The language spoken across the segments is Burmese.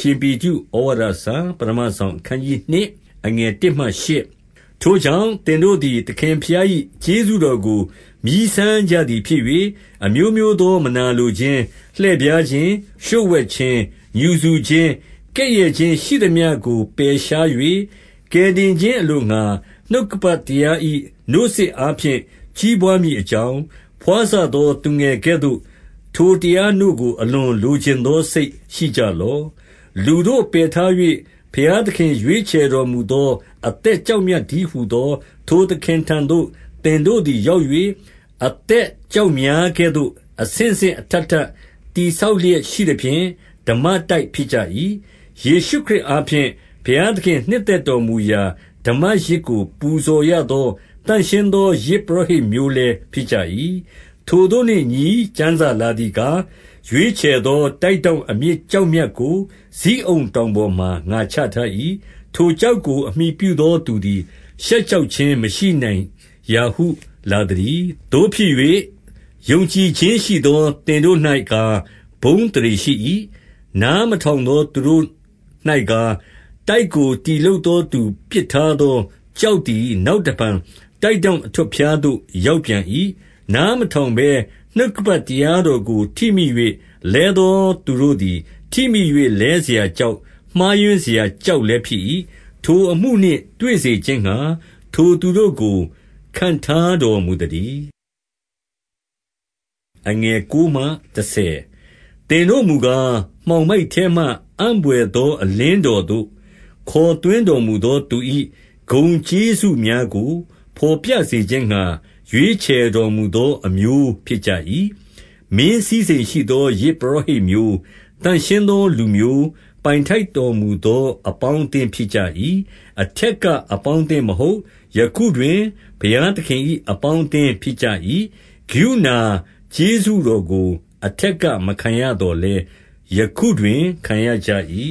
ရှင်ပေတရုဩဝါဒစာပထမဆောင်အခန်းကြီး2အငယ်1မှ8ထိုကြောင့်သင်တို့သည်သခင်ဖျား၏ကျေးဇူးတော်ကိုမြည်ဆန်းကြသည်ဖြစ်၍အမျိုးမျိုးသောမနာလိုခြင်းလှည့်ပြားခြင်းရှုတ်ဝဲခြင်းညူဆူခြင်းကဲ့ရဲ့ခြင်းရှိသမျှကိုပယ်ရှား၍ကယ်တင်ခြင်းအလိုငှာနှုတ်ကပတ်တရား၏နှုတ်ဆက်အားဖြင့်ကြီးပွားမည်အကြောင်းဖွာစသောသူငယ်ကဲ့သို့ထိုတရားနှုတ်ကိုအလွန်လိုချင်သောစိတ်ရှိကြလော့လူတို့ပယ်ထား၍ဘုရားသခင်ရွေးချယ်တော်မူသောအသက်ကြောက်မြတ်တည်းဟူသောထိုသခင်ထံသို့သင်တို့သည်ရောက်၍အသက်ကြောက်များကဲ့သို့အဆင့်ဆင့်အထက်ထက်တည်ဆောက်လျက်ရှိသဖြင့်ဓမ္မတိုက်ဖြစ်ကြ၏ယေရှုခရစ်အားဖြင့်ဘုရားသခင်နှစ်သက်တော်မူရာဓမ္မရစ်ကိုပူဇော်ရသောတန်ရှင်းသောယဇ်ပုရောဟိတ်မျိုးလည်းဖြစ်ကြ၏ထိုတို့နှင့်ညီကျမ်းစာလာသည်ကားရွေးချယ်သောတိုက်တောင်အမြင့်ကြောက်မြတ်ကိုဇိအုန်တောင်ပေါ်မှငါချထား၏ထိုကြောက်ကိုအမိပြုသောသူသည်ရှက်ကြောက်ခြင်းမရှိနိုင်ရာဟုလာသည်တို့ဖြစ်၍ယုံကြည်ခြင်းရှိသောသင်တို့၌ကားဘုန်းတည်းရှိ၏နားမထောင်သောသူတို့၌ကားတိုက်ကိုတီလုတ်သောသူပစ်ထားသောကြောက်သည်နောက်တပံတိုက်တောင်အထွတ်ဖျားသို့ရောက်ပြန်၏နားမထောင်ဘဲနှုတ်ကပတ်တရားတော်ကိုထိမိ၍လဲသောသူတို့သည်ထိမိ၍လဲเสียကြောက်မှားယွင်းเสียကြောက်လည်းဖြစ်၏ထိုအမှုနှင့်တွေ့စေခြင်းငှာထိုသူတို့ကိုခံထားတော်မူသည်အငယ်9မှ10သင်တို့မူကားမှောင်မိုက်ထဲမှအံ့ဘွယ်သောအလင်းတော်သို့ခေါ်သွင်းတော်မူသောသူ၏ဂုဏ်ကျေးဇူးများကိုဖော်ပြစေခြင်းငှာရွေးချယ်တော်မူသောအမျိုးဖြစ်ကြ၏မင်းစည်းစိမ်ရှိသောယဇ်ပုရောဟိတ်မျိုးတန်ရှင်းသောလူမျိုးပိုင်ထိုက်တော်မူသောအပေါင်းအသင်းဖြစ်ကြ၏အထက်ကအပေါင်းအသင်းမဟုတ်ယခုတွင်ဘုရားသခင်၏အပေါင်းအသင်းဖြစ်ကြ၏ကရုဏာကျေးဇူးတော်ကိုအထက်ကမခံရတော့လဲယခုတွင်ခံရကြ၏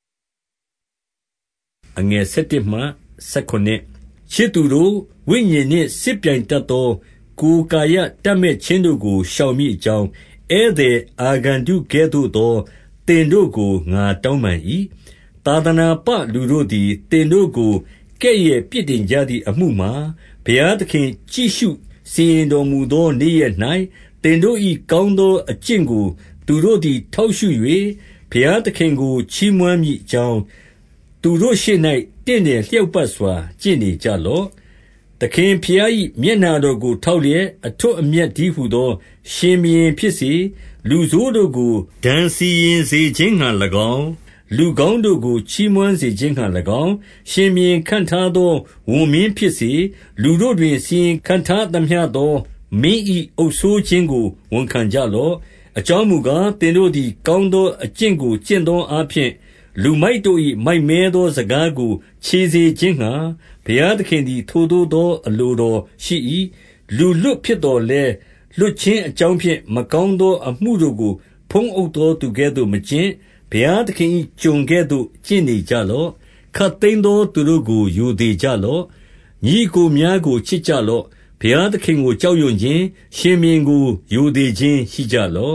အငယ်7မှ19ချစ်သူတို့ဝိညာဉ်နှင့်စစ်ပြိုင်တတ်သောကိုယ်ကာယတတ်မဲ့ခြင်းတို့ကိုရှောင်မိအကြောင်းဧည့်သည်အာဂန္တုကဲ့သို့သောသင်တို့ကိုငါတောင်းပန်၏သာသနာပလူတို့သည်သင်တို့ကိုကဲ့ရဲ့ပြစ်တင်ကြသည့်အမှုမှာဘုရားသခင်ကြည့်ရှုစီရင်တော်မူသောနေ့ရက်၌သင်တို့၏ကောင်းသောအကျင့်ကိုသူတို့သည်ထောက်ရှု၍ဘုရားသခင်ကိုချီးမွမ်းမည်အကြောင်းသူတို့ရှေ့၌တင့်တယ်လျောက်ပတ်စွာကျင့်နေကြလော့သခင်ဖျား၏မျက်နာတော်ကိုထောက်လျက်အထွတ်အမြတ်တည်းဟုသောရှင်ဘုရင်ဖြစ်စေလူဆိုးတို့ကိုဒဏ်စီရင်စေခြင်းငှာ၎င်းလူကောင်းတို့ကိုချီးမွမ်းစေခြင်းငှာ၎င်းရှင်ဘုရင်ခန့်ထားသောဝန်မင်းဖြစ်စေလူတို့တွင်စီရင်ခန့်ထားသမျှသောမင်း၏အုပ်ဆိုးခြင်းကိုဝန်ခံကြလော့အကြောင်းမူကားသင်တို့သည်ကောင်းသောအကျင့်ကိုကျင့်သောအားဖြင့်လူမိုက်တို့၏မိုက်မဲသောစကားကိုခြေစေခြင်းငှာဘုရားသခင်သည်ထိုသို့သောအလိုတော်ရှိ၏လူလွတ်ဖြစ်တော်လဲလွတ်ခြင်းအကြောင်းဖြင့်မကောင်းသောအမှုတို့ကိုဖုံးအုပ်သောသူကဲ့သို့မကျင့်ဘုရားသခင်၏ကျွန်ကဲ့သို့ကျင့်နေကြလော့ခတ်သိမ်းသောသူတို့ကိုယိုသေးကြလော့ညီကိုများကိုချစ်ကြလော့ဘုရားသခင်ကိုကြောက်ရွံ့ခြင်းရှင်ဘုရင်ကိုယိုသေးခြင်းရှိကြလော့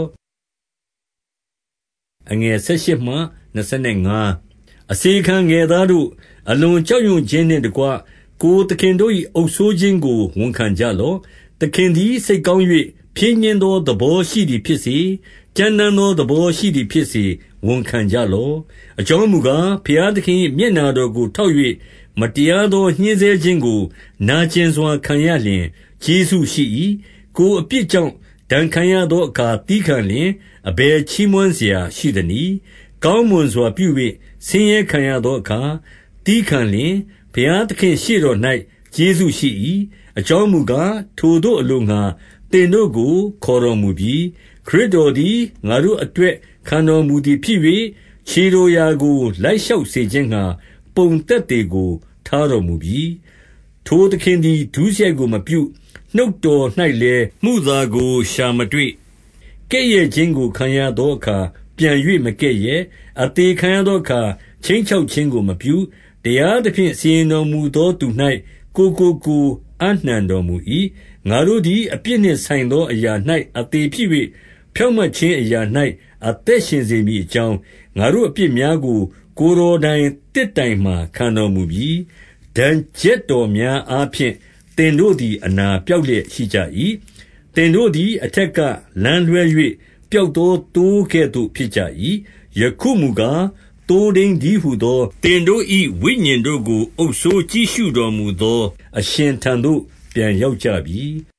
အငယ်18မှ25အစေခံငယ်သားတို့အလွန်ကြောက်ရွံ့ခြင်းနှင့်တကွကိုသခင်တို့၏အုပ်ဆိုးခြင်းကိုဝန်ခံကြလော့သခင်သည်စိတ်ကောင်း၍ဖြင်းညင်းသောသဘောရှိသည်ဖြစ်စေကြမ်းတမ်းသောသဘောရှိသည်ဖြစ်စေဝန်ခံကြလော့အကြောင်းမူကားဘုရားသခင်၏မျက်နာတော်ကိုထောက်၍မတရားသောညှင်းဆဲခြင်းကိုနာကျင်စွာခံရလျင်ကျေးဇူးရှိ၏ကိုအပြစ်ကြောင့်ဒဏ်ခံရသောအခါသည်းခံလျင်အဘယ်ချီးမွမ်းเสียရှိသနည်းကောင်းမွန်စွာပြု၍ဆင်းရဲခံရသောအခါသည်းခံလျင်ဘုရားသခင်ရှေ့တော်၌ကျေးဇူးရှိ၏အကြောင်းမူကားထိုတို့အလိုငှာသင်တို့ကိုခေါ်တော်မူပြီးခရစ်တော်သည်ငါတို့အတွက်ခံတော်မူသည်ဖြစ်၍ခြေတော်ရာကိုလိုက်လျှောက်စေခြင်းငှာပုံသက်တေကိုထားတော်မူပြီးထိုသခင်သည်ဒုစရိုက်ကိုမပြုနှုတ်တော်၌လည်းမှုသာကိုရှာမတွေ့ကဲ့ရဲ့ခြင်းကိုခံရသောအခါပြန်၍မကဲ့ရဲ့အသေးခံရသောအခါချင်းချောက်ခြင်းကိုမပြုတရားသဖြင့်စီရင်တော်မူသောသူ၌ကိုအနှံတော်မူ၏ငါတို့သည်အပြစ်နှင့်ဆိုင်သောအရာ၌အသေးဖြစ်၍ဖြောင့်မတ်ခြင်းအရာ၌အသက်ရှင်စေမည်အကြောင်းငါတို့အပြစ်များကိုကိုယ်တော်တိုင်တစ်တိုင်မှခံတော်မူပြီးဒဏ်ချက်တော်များအားဖြင့်သင်တို့သည်အနာပြောက်လျက်ရှိကြ၏သင်တို့သည်အထက်ကလမ်းလွှဲ၍ပျောက်သောတိုးကဲ့သို့ဖြစ်ကြ၏ယခုမူကားတိုးတိမ်ဒီဟုသောသင်တို့၏ဝိညာဉ်တို့ကိုအုပ်ဆိုးကြည့်ရှုတော်မူသောအရှင်ထံသို့ပြန်ရောက်ကြပြီ